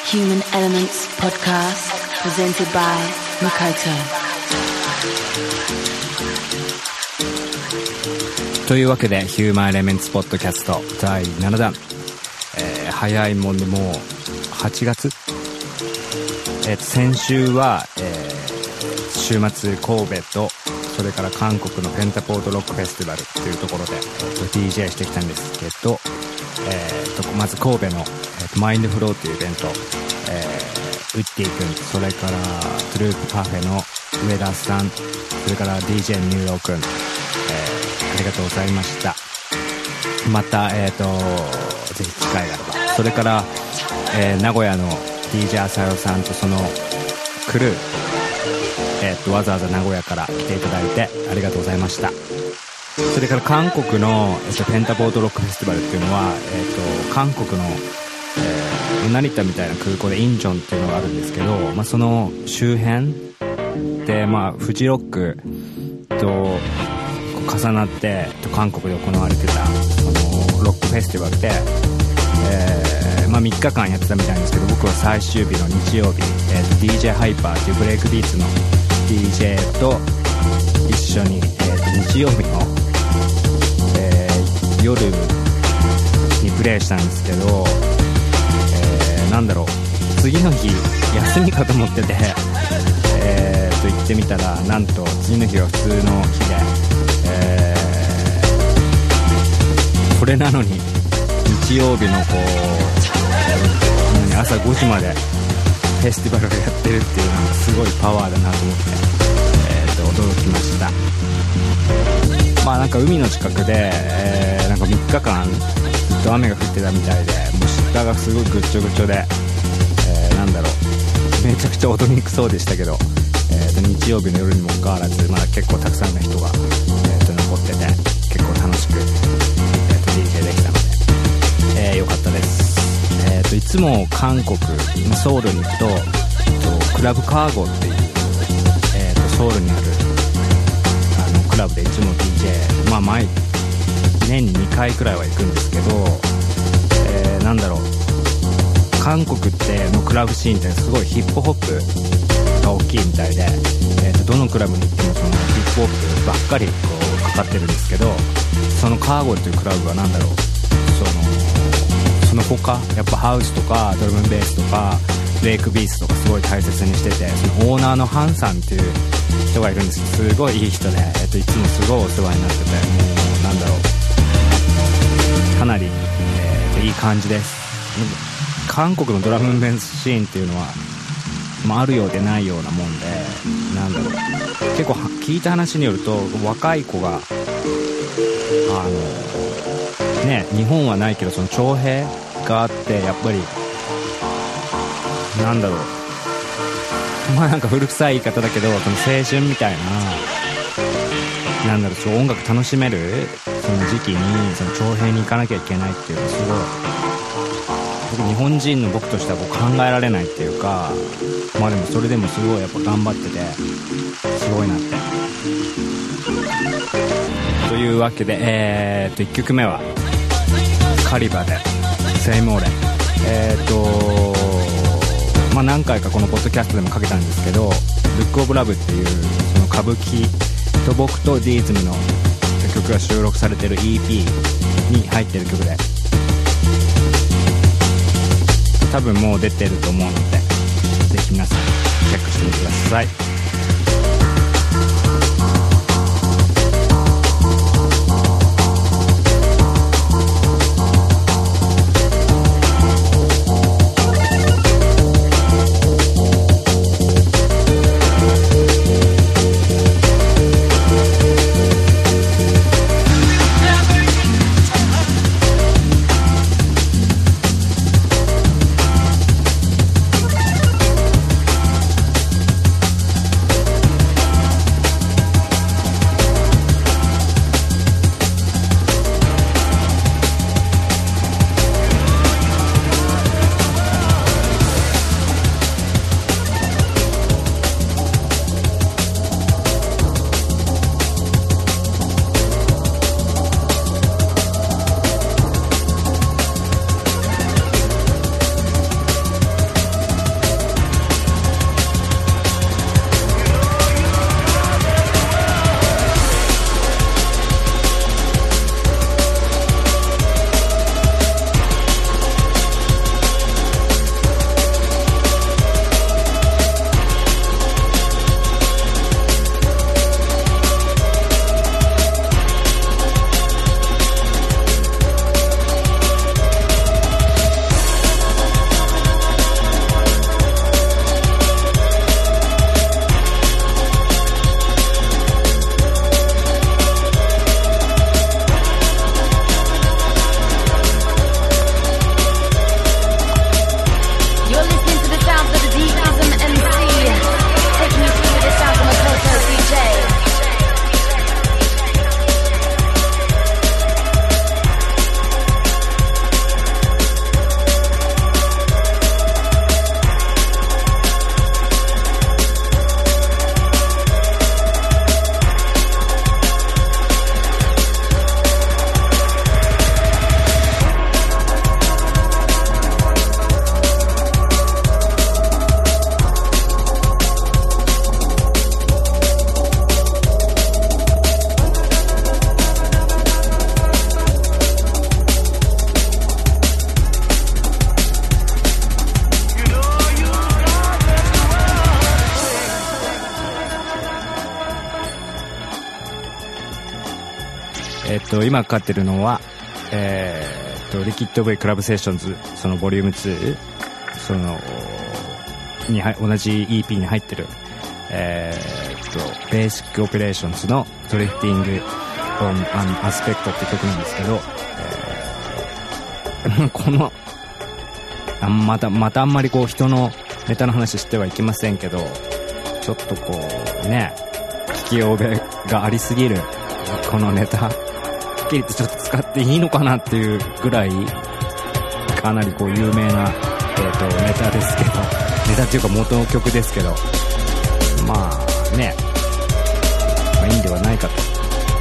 Human Elements Podcast presented by Makoto というわけでヒューマンエレメンツポッドキャスト第7弾、早いもんでもう8月、先週は、週末神戸とそれから韓国のペンタポートロックフェスティバルっていうところで、DJ してきたんですけど、まず神戸の、マインドフローというイベント、ウッディ君、それからトゥループパフェの上田さん、それから DJ ニューロー君、ありがとうございました。また、ぜひ機会があれば、それから、名古屋の DJ 浅代さんとそのクルー、わざわざ名古屋から来ていただいてありがとうございました。それから韓国の、ペンタポートロックフェスティバルっていうのは、韓国の、成田みたいな空港でインチョンっていうのがあるんですけど、その周辺で、フジロックと重なって韓国で行われてたそのロックフェスティバルで、3日間やってたみたいなんですけど、僕は最終日の日曜日、DJ ハイパーっていうブレイクビーツの DJ と一緒に、日曜日の、夜にプレイしたんですけど、次の日休みかと思ってて、行ってみたら、なんと次の日は普通の日で、これなのに日曜日の朝5時までフェスティバルをやってるっていうのがすごいパワーだなと思って、驚きました。海の近くで、3日間ずっと雨が降ってたみたいで、もう下がすごいぐっちょぐちょで、めちゃくちゃ踊りにくそうでしたけど、日曜日の夜にもかかわらず、まだ結構たくさんの人が、残ってて結構楽しく、DJ できたので、良かったです。いつも韓国、ソウルに行くと、クラブカーゴっていう、ソウルにあるクラブでいつも DJ、年に2回くらいは行くんですけど、韓国ってのクラブシーンってすごいヒップホップが大きいみたいで、どのクラブに行ってもそのヒップホップばっかりかかってるんですけど、そのカーゴっていうクラブはその他やっぱハウスとかドラムベースとかブレイクビーツとかすごい大切にしてて、そのオーナーのハンさんっていう人がいるんですけど、すごいいい人で、いつもすごいお世話になってて、かなり、いい感じです。韓国のドラムベースシーンっていうのは、あるようでないようなもんで、結構聞いた話によると、若い子が日本はないけどその徴兵があって、やっぱり古臭い言い方だけど、その青春みたいな、そう音楽楽しめるその時期にその徴兵に行かなきゃいけないっていうのはすごい、日本人の僕としては考えられないっていうか、でもそれでもすごいやっぱ頑張っててすごいなって。というわけで、1曲目はカリバでセイモーレ。何回かこのポッドキャストでもかけたんですけど、ルックオブラブっていうその歌舞伎と僕とディーズムの曲が収録されてる EP に入ってる曲で、多分もう出てると思うので、ぜひ皆さんチェックしてみてください。 今かかってるのは、リキッド V クラブセッションズ、そのボリューム2、その、同じ EP に入ってる、ベーシックオペレーションズのドリフティングオンアスペクトって曲なんですけど、この、またあんまりこう人のネタの話してはいけませんけど、ちょっとこうね、聞き覚えがありすぎるこのネタ、はっきり言ってちょっと使っていいのかなっていうぐらい、かなりこう有名な、ネタですけど、ネタっていうか元の曲ですけど、まあね、まあいいんではないかと。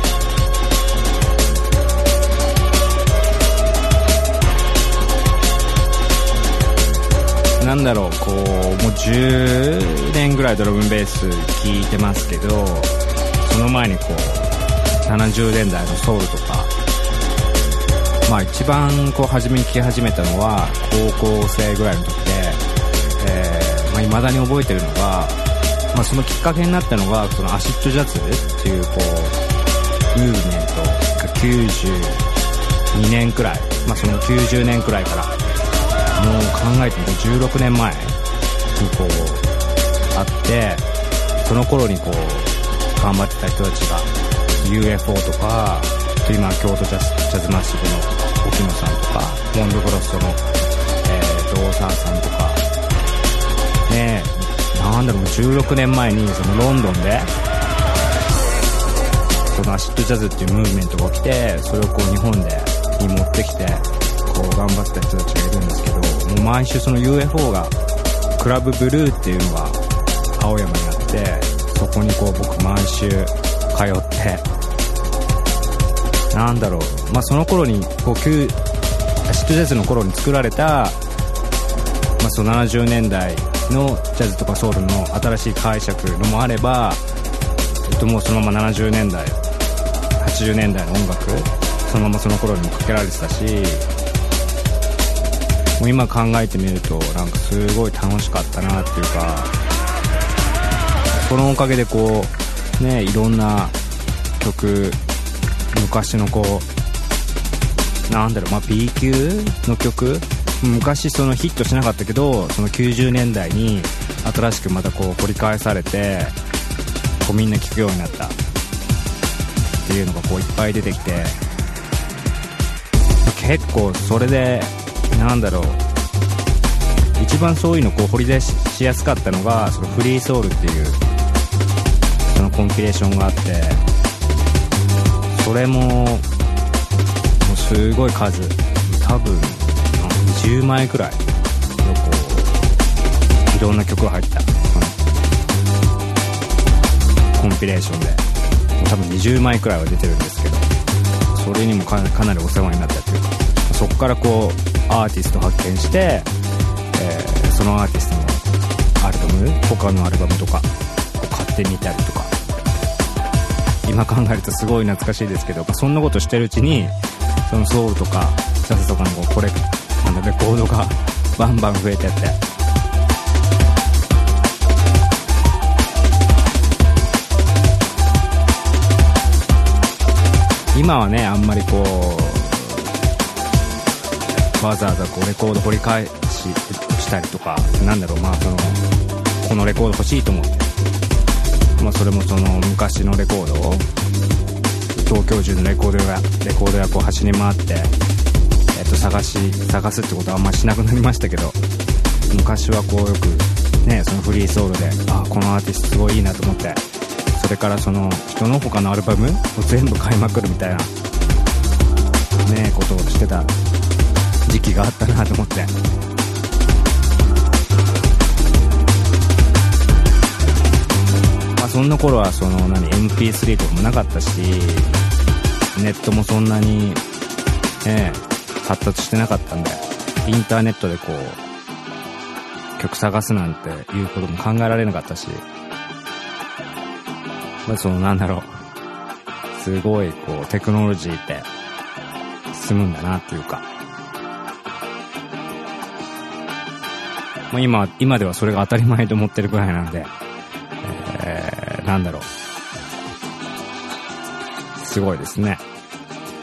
なんだろう、こう、もう10年ぐらいドラムベース聴いてますけど、その前にこう、70年代のソウルとか、まあ一番こう初めに聴き始めたのは高校生ぐらいの時で、まあ未だに覚えてるのが、まあそのきっかけになったのが、そのアシッドジャズっていうこう、ムーブメントが92年くらい、まあその90年くらいから、もう考えてみて16年前にこうあって、その頃にこう頑張ってた人たちが UFO とか、今京都ジャズマッシブの沖野さんとか、モンドグロストの大沢さんとかね、なんだろう、16年前にそのロンドンでそのアシッドジャズっていうムーブメントが起きて、それをこう日本に持ってきてこう頑張った人たちがいるんですけど、もう毎週その UFO がクラブブルーっていうのが青山にあって、そこにこう僕毎週通って、なんだろう、まあその頃にこうアシッドジャズの頃に作られた、まあその70年代のジャズとかソウルの新しい解釈のもあれば、もうそのまま70年代80年代の音楽そのままその頃にもかけられてたし、もう今考えてみるとなんかすごい楽しかったなっていうか、そのおかげでこうね、いろんな曲、昔のこうなんだろう、まあ B 級の曲、昔そのヒットしなかったけど、その90年代に新しくまたこう掘り返されて、こうみんな聴くようになったっていうのがこういっぱい出てきて、結構それでなんだろう、一番そういうのこう掘り出しやすかったのが、そのフリーソウルっていうそのコンピレーションがあって、それもうすごい数、多分20枚くらいのこういろんな曲が入ったコンピレーションで、多分20枚くらいは出てるんですけど、それにもかなりお世話になったっていうか、そこからこうアーティスト発見して、そのアーティストのアルバム、他のアルバムとかを買ってみたりとか、今考えるとすごい懐かしいですけど、そんなことしてるうちにそのソウルとかジャズとかのこれレコードがバンバン増えてって、今はね、あんまりこうわざわざこうレコード掘り返したりとか、なんだろう、まあそのこのレコード欲しいと思って、まあそれもその昔のレコードを東京中のレコード屋こう走り回って、探すってことはあんまりしなくなりましたけど、昔はこうよくね、そのフリーソウルで、このアーティストすごいいいなと思って、それからその人の他のアルバムを全部買いまくるみたいなねことをしてた時期があったなと思って、まあそんな頃はそのMP3 とかもなかったし、ネットもそんなにね発達してなかったんで、インターネットでこう曲探すなんていうことも考えられなかったし、まあそのなんだろう、すごいこうテクノロジーって進むんだなっていうか、まあ今ではそれが当たり前と思ってるくらいなんで、なんだろう、すごいですね。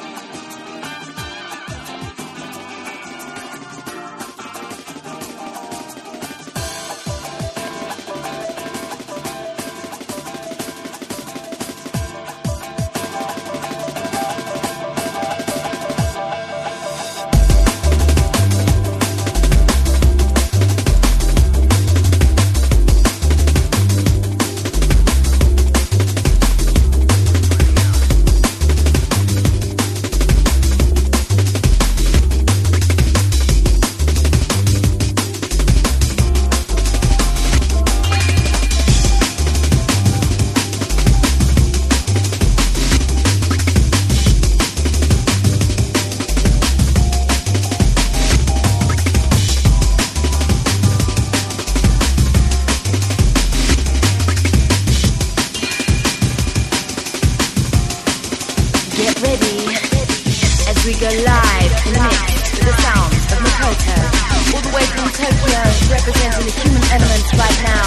representing the human elements right now.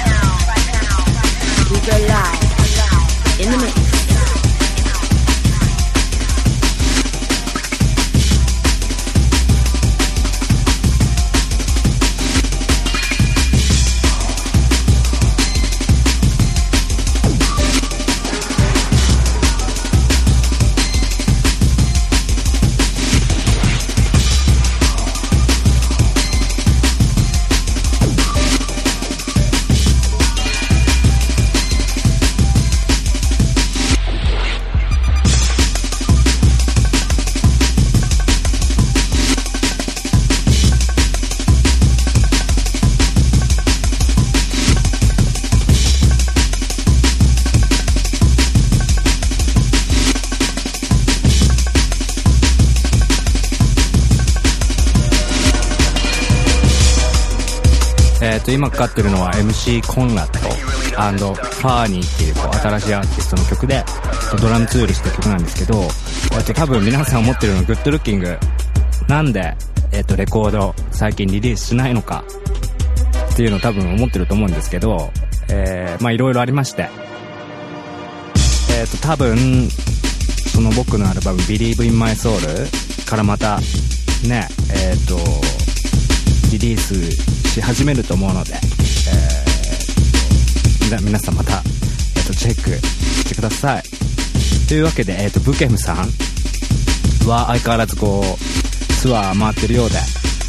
We go live in the mix.今かかってるのは MC コンラッド&ファーニーっていう新しいアーティストの曲でドラムツールした曲なんですけど、多分皆さん思ってるのグッドルッキングなんで、レコード最近リリースしないのかっていうのを多分思ってると思うんですけど、まあいろいろありまして、多分その僕のアルバム Believe in My Soul からまたねリリースし始めると思うので、皆さんまた、チェックしてください。というわけで、ブケムさんは相変わらずこうツアー回ってるようで、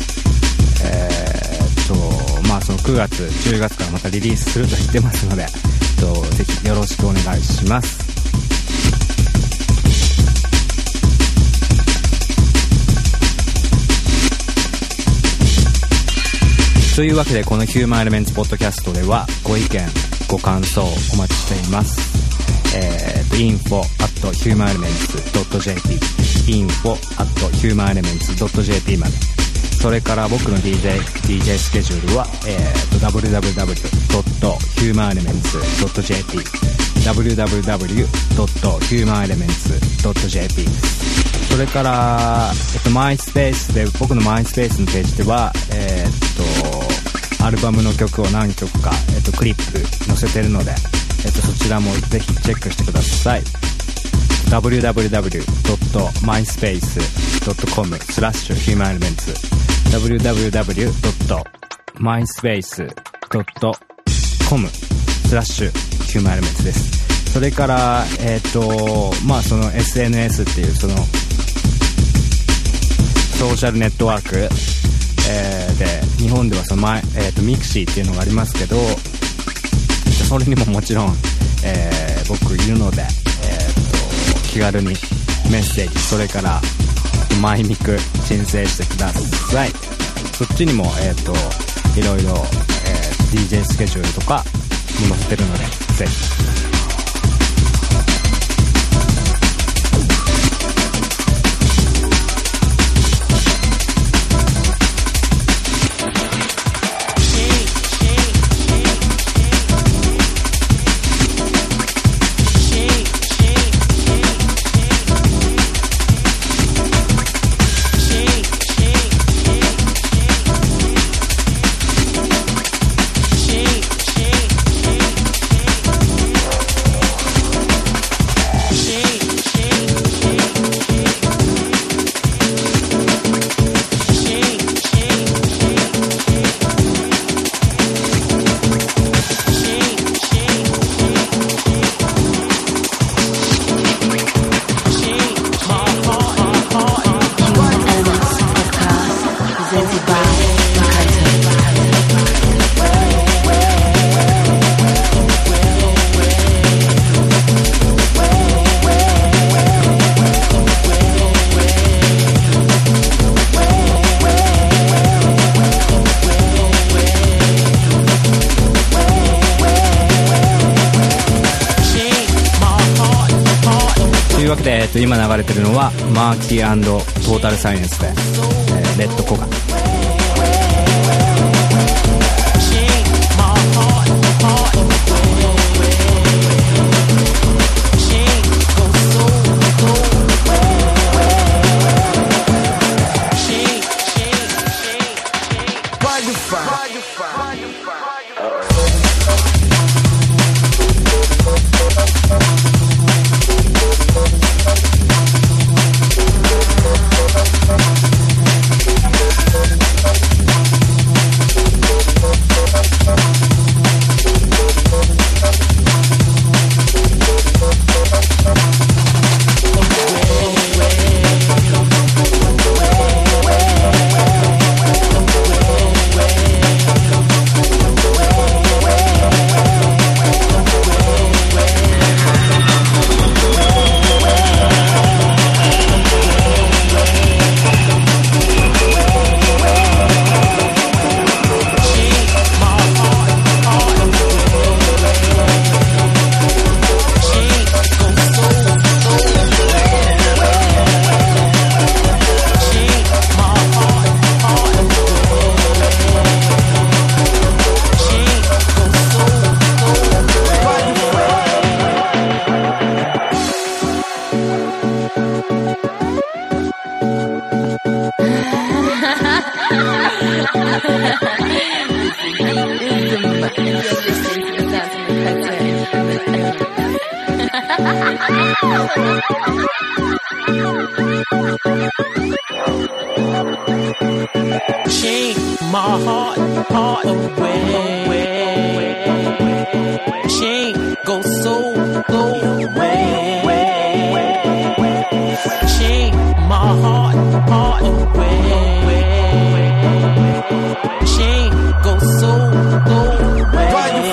まあその9月10月からまたリリースすると言ってますので、ぜひよろしくお願いします。というわけで、このヒューマンエレメンツポッドキャストではご意見ご感想お待ちしています。info@humanelements.jp info@humanelements.jp まで。それから僕の DJ スケジュールは、www.humanelements.jp www.humanelements.jp。 それからマイスペースで、僕のマイスペースのページではアルバムの曲を何曲か、クリップ載せてるので、そちらもぜひチェックしてください。www.myspace.com/humanelements www.myspace.com/humanelements です。それからまあその SNS っていうそのソーシャルネットワーク、で日本ではそのミクシーっていうのがありますけど、それにももちろん、僕いるので、気軽にメッセージ、それからマイミク申請してください。そっちにもいろいろ、DJ スケジュールとかも載ってるので、ぜひ。今流れてるのはマーキー&トータルサイエンスで、レッドコガ。 Chain my heart away. Chain go so away. Chain my heart away. Chain go so away. Why you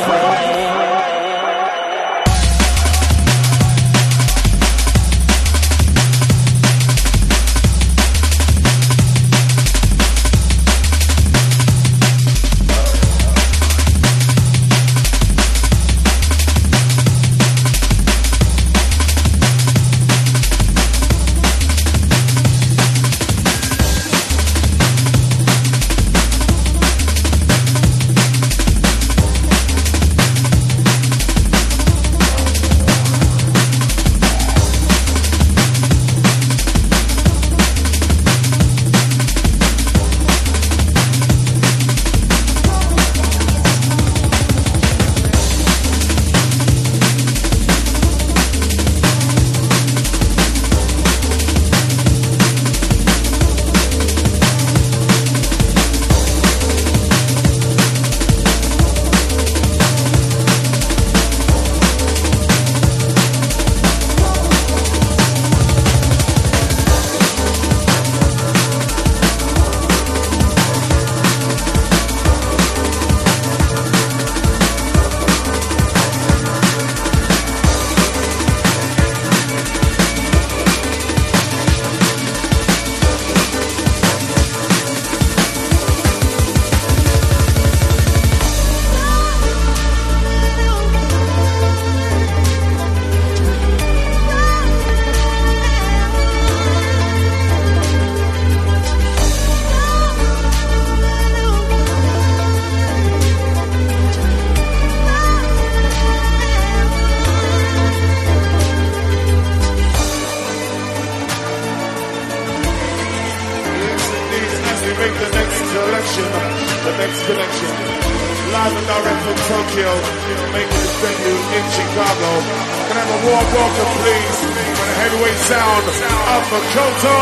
live and direct from Tokyo, making his debut in Chicago. Can I have a warm welcome, please, for the heavyweight sound of Makoto.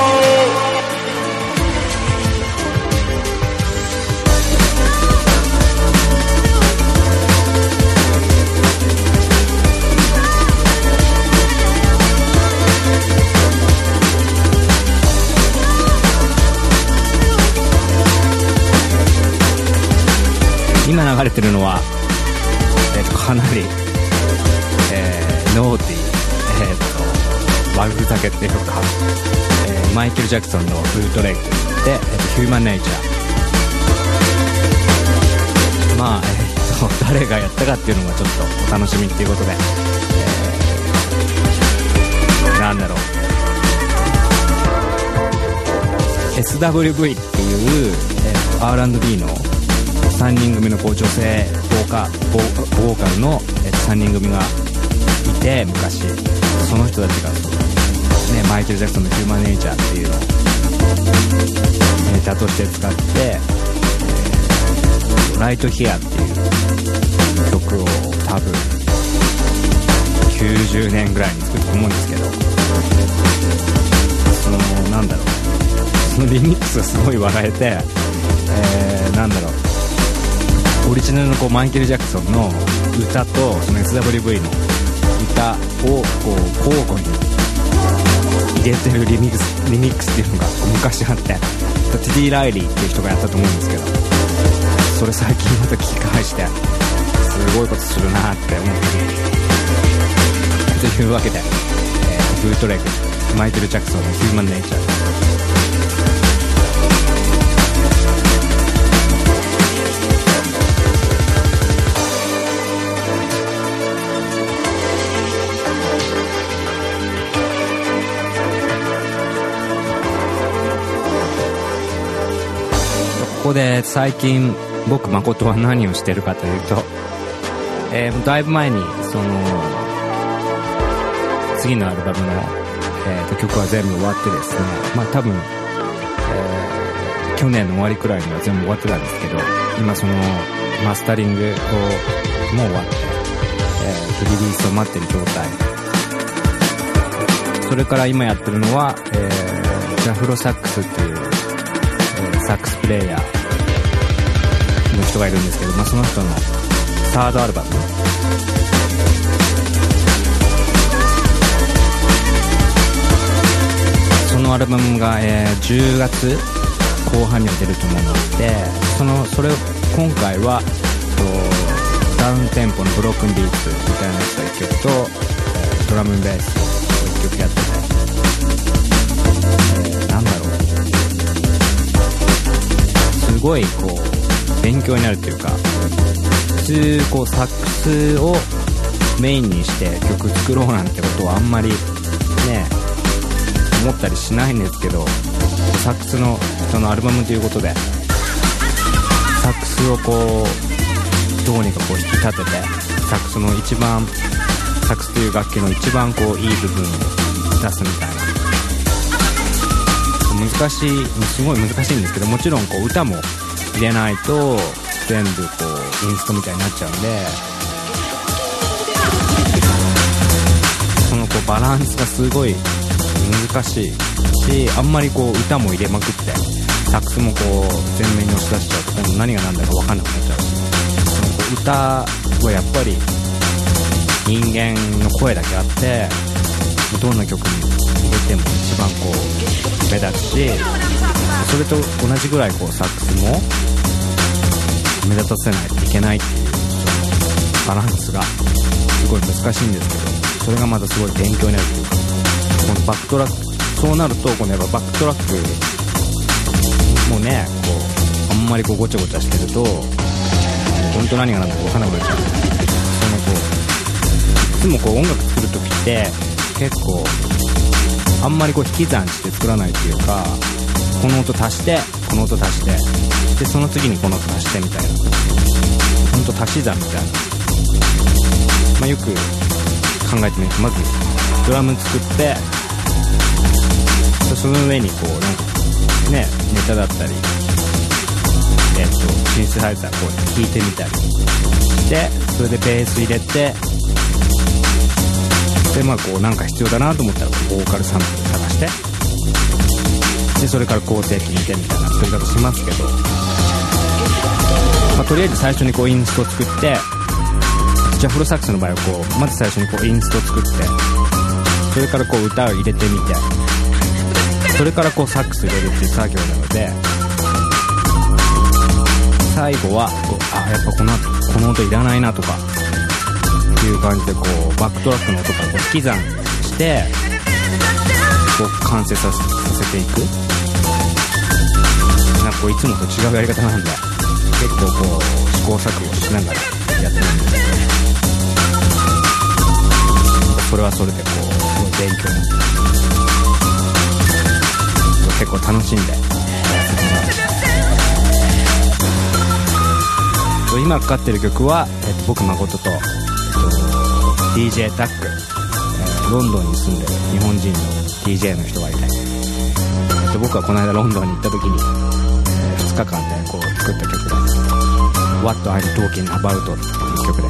今流れてるのは、かなり、ノーティー、悪ふざけっていうか、マイケル・ジャクソンのブートレッグで、ヒューマン・ネイチャー。まあ、誰がやったかっていうのがちょっとお楽しみっていうことで、なんだろう、SWV っていう、R&B の3人組の女性ボーカルの3人組がいて、昔その人たちが、マイケル・ジャクソンのヒューマン・ネイチャーっていうのをネタとして使って、ライト・ヒアっていう曲を多分90年ぐらいに作ったと思うんですけど、なんだろう、そのリミックスがすごい笑えて、なんだろう、オリジナルのマイケル・ジャクソンの歌とその SWV の歌を交互に入れてるリミックスっていうのが昔あって、ティディ・ライリーっていう人がやったと思うんですけど、それ最近また聞き返してすごいことするなって思ってるというわけで、ブートレグマイケル・ジャクソンのヒューマン・ネイチャー。ここで最近僕誠は何をしてるかというと、だいぶ前にその次のアルバムの、曲は全部終わってですね、まあ多分、 去年の終わりくらいには全部終わってたんですけど、今そのマスタリングをもう終わって、リリースを待ってる状態。それから今やってるのは、ジャフロサックスっていう、サックスプレイヤーの人がいるんですけど、その人のサードアルバム、そのアルバムが、10月後半には出ると思うので、それを今回はダウンテンポのブロークンビーツみたいなやつが1曲と、ドラムベース1曲やってて、なんだろう、すごいこう勉強になるっていうか、普通こうサックスをメインにして曲作ろうなんてことはあんまりね思ったりしないんですけど、サックスのそのアルバムということでサックスをこうどうにかこう引き立てて、サックスの一番、サックスという楽器の一番こういい部分を出すみたいな、難しい、すごい難しいんですけど、もちろんこう歌も入れないと全部こうインストみたいになっちゃうんで、そのこうバランスがすごい難しいし、あんまりこう歌も入れまくってサックスもこう前面に押し出しちゃうと今度何が何だか分かんなくなっちゃうし、そのこう歌はやっぱり人間の声だけあって、どんな曲に入れても一番こう目立つし、それと同じぐらいこうサックスも目立たせないといけないっていう、そのバランスがすごい難しいんですけど、それがまたすごい勉強になるというか、このバックトラック、そうなるとこのやっぱバックトラックもね、こうあんまりこうごちゃごちゃしてると本当何が何だか分からなくなっちゃう。そのこういつもこう音楽作るときって結構あんまりこう引き算して作らないっていうか、この音足してこの音足してでその次にこの音足してみたいな、本当足し算みたいな、よく考えてみると、まずドラム作ってその上にこうなんかね、ネタだったりシンセサイザーこう弾いてみたりして、それでベース入れて、でこうなんか必要だなと思ったらボーカルサンプル探して、でそれから構成聞いてみたいな作り方しますけど、とりあえず最初にこうインストを作って、ジャフロサックスの場合はこうまず最初にこうインストを作って、それからこう歌を入れてみて、それからこうサックス入れるっていう作業なので、最後はこうやっぱこの音いらないなとかっていう感じでこうバックトラックの音からこう引き算してこう完成させていく、なんかこういつもと違うやり方なんで結構こう試行錯誤しながらやってるんですけど、それはそれでこうすごい勉強になって結構楽しんでやらせてもらいました。今かかってる曲は、僕誠と、DJ タック、ロンドンに住んでる日本人の DJ の人がいて、僕はこの間ロンドンに行った時に、2日間でこう作った曲で What I'm Talking About っていう曲です。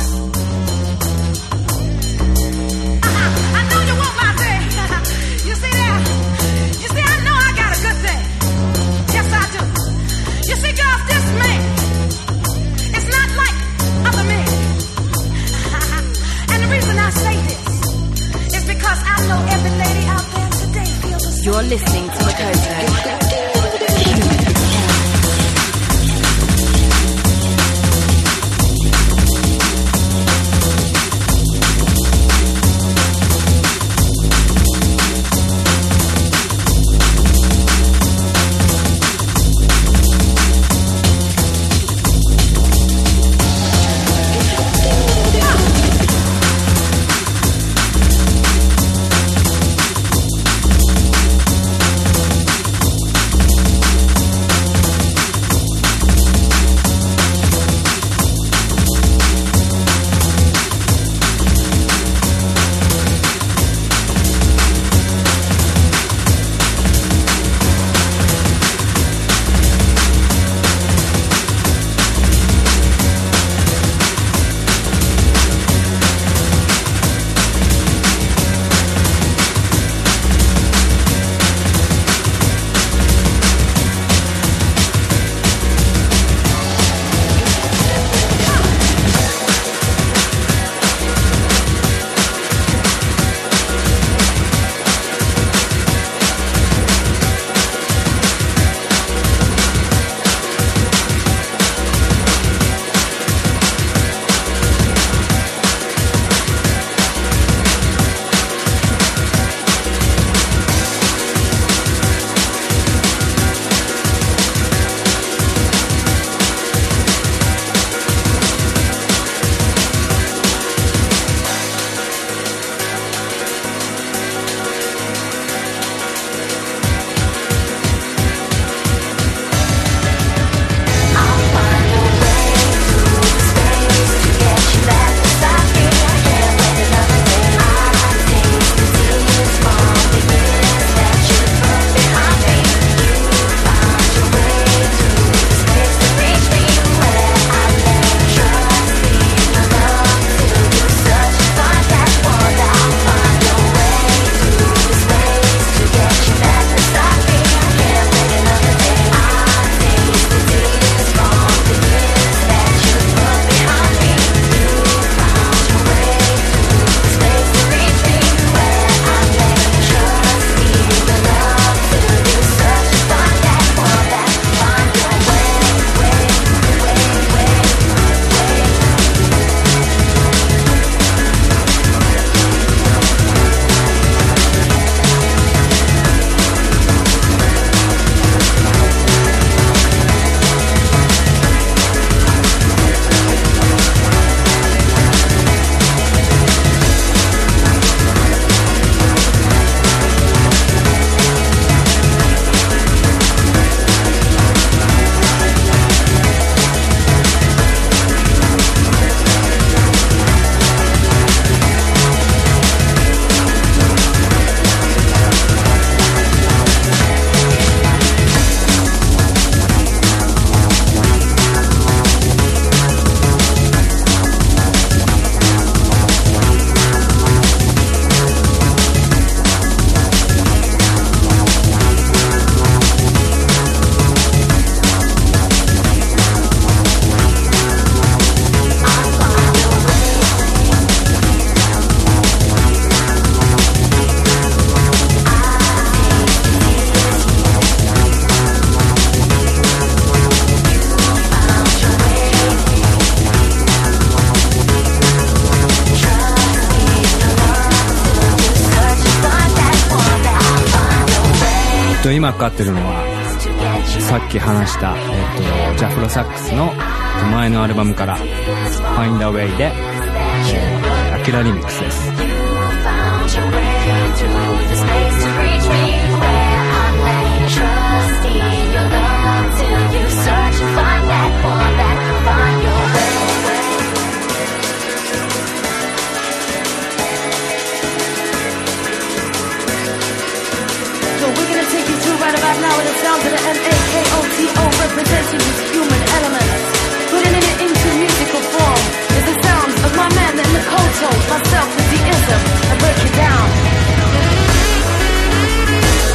You're listening to Makoto. 今かかってるのはさっき話した、ジャフロサックスの前のアルバムから「Find a Way で」アキラリミックスです。 Right about now, and it's down to the MAKOTO, representing this human element, putting it into musical form. It's the sounds of my man in the Makoto, myself with the ism, I break it down.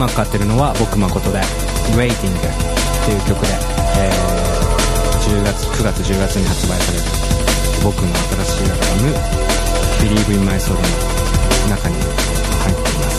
今かかってるのは僕誠で Waiting っていう曲で、9月10月に発売される僕の新しいアルバム Believe in My Soul の中に入っています。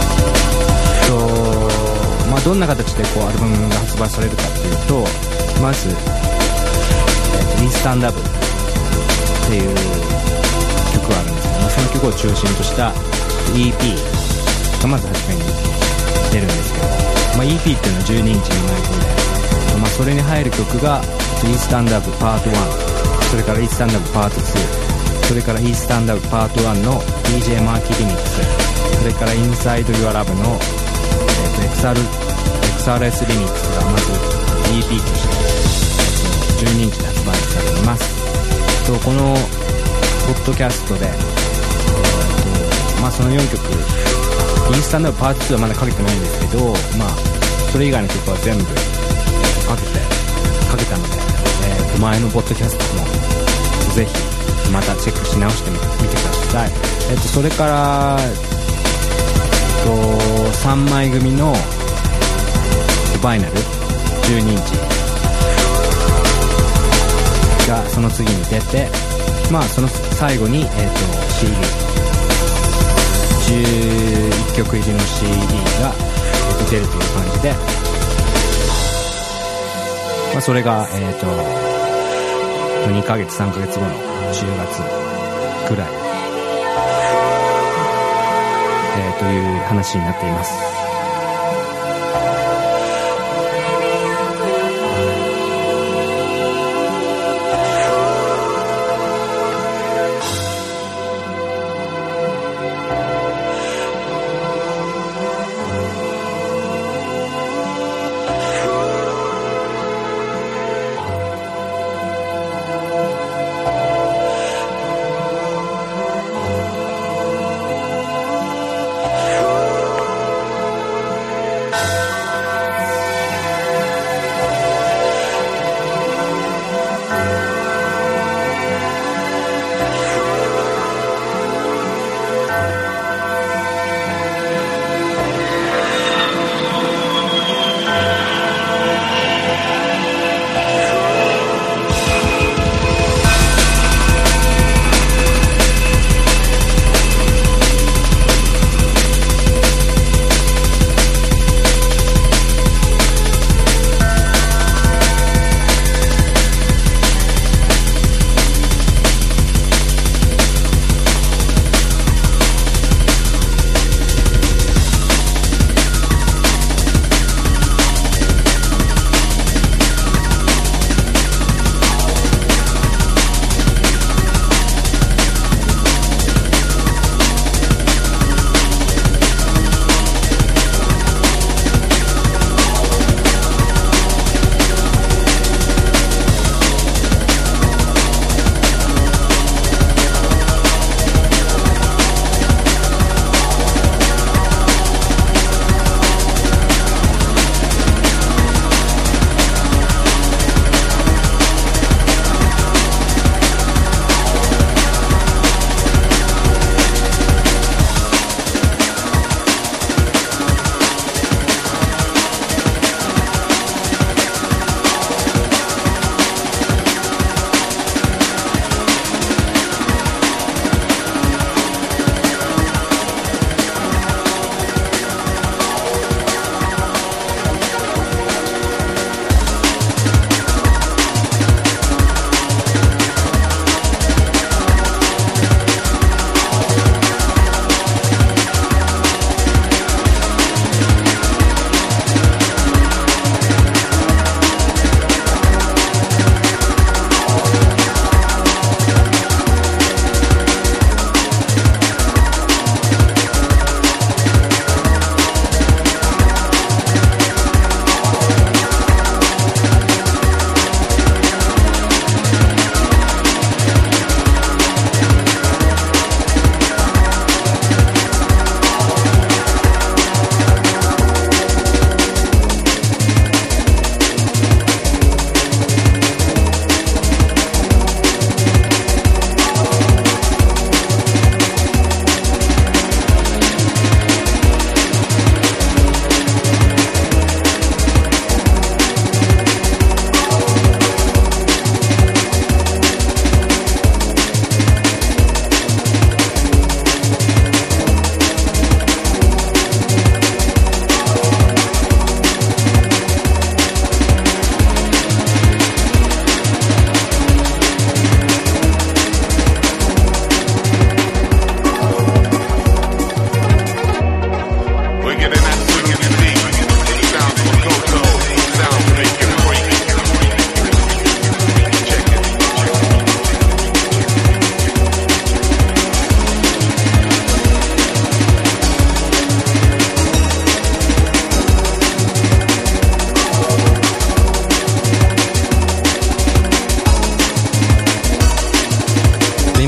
どんな形でこうアルバムが発売されるかっていうと、まず、Instant Love っていう曲があるんですけど、その曲を中心とした EP がまず初めに出るんですけど、EP っていうのは12インチのマイクで、それに入る曲が Instant Love Part 1、それから Instant Love Part 2、それから Instant Love Part 1の DJ マーキーリミックス、それから Inside Your Love の、XRS リミックスがまず EP として12インチで発売されます。このポッドキャストで、その4曲インスタントパート2はまだかけてないんですけど、それ以外の曲は全部かけたので、前のポッドキャストもぜひまたチェックし直してみてください。それから3枚組のバイナル12インチがその次に出て、その最後に、CD 11曲入りの CD が、出るという感じで、それが、2ヶ月3ヶ月後の10月くらい、という話になっています。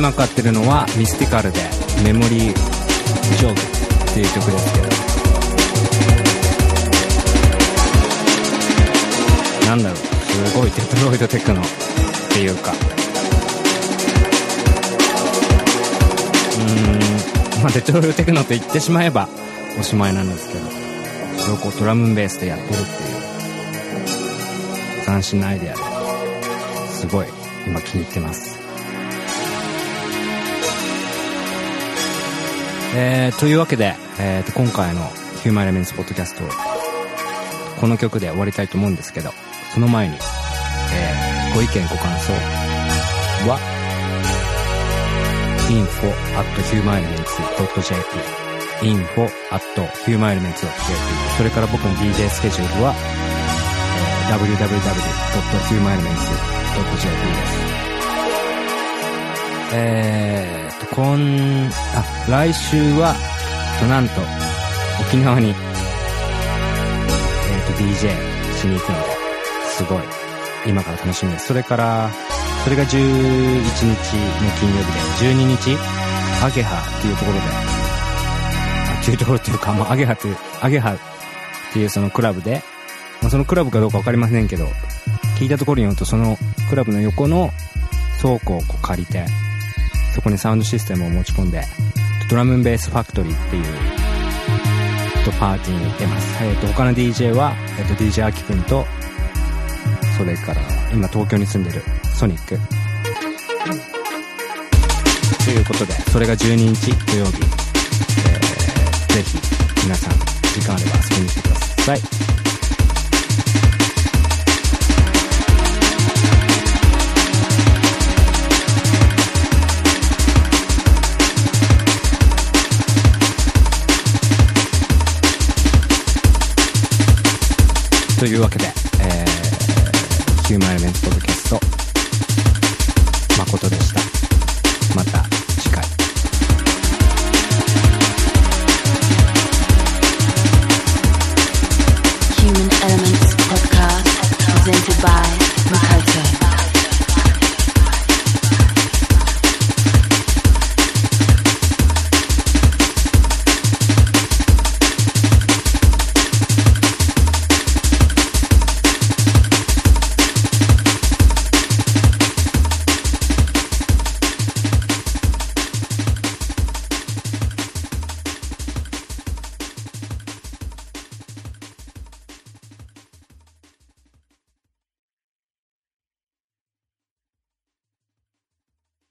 今かかってるのはミスティカルでメモリージョグっていう曲ですけど、なんだろう、すごいデトロイトテクノっていうか、まあデトロイトテクノって言ってしまえばおしまいなんですけど、それをこうドラムンベースでやってるっていう斬新なアイデアですごい今気に入ってます。というわけで、今回のヒューマンエレメンツポッドキャスト、この曲で終わりたいと思うんですけど、その前に、ご意見ご感想は info@humanelements.jp info@humanelements.jp それから僕の DJ スケジュールは、www.humanelements.jp です。来週はなんと沖縄にDJ しに行くので、すごい今から楽しみです。それからそれが11日の金曜日で、12日アゲハっていうところで、っていうか、アゲハっていうそのクラブで、そのクラブかどうか分かりませんけど、聞いたところによると、そのクラブの横の倉庫を借りて、そこにサウンドシステムを持ち込んで、ドラムンベースファクトリーっていうパーティーに出ます。他の DJ は、DJ アキくんと、それから今東京に住んでるソニックということで、それが12日土曜日、ぜひ皆さん時間あれば遊びに来てください。というわけで、ヒューマンエレメンツポッドキャスト誠でした。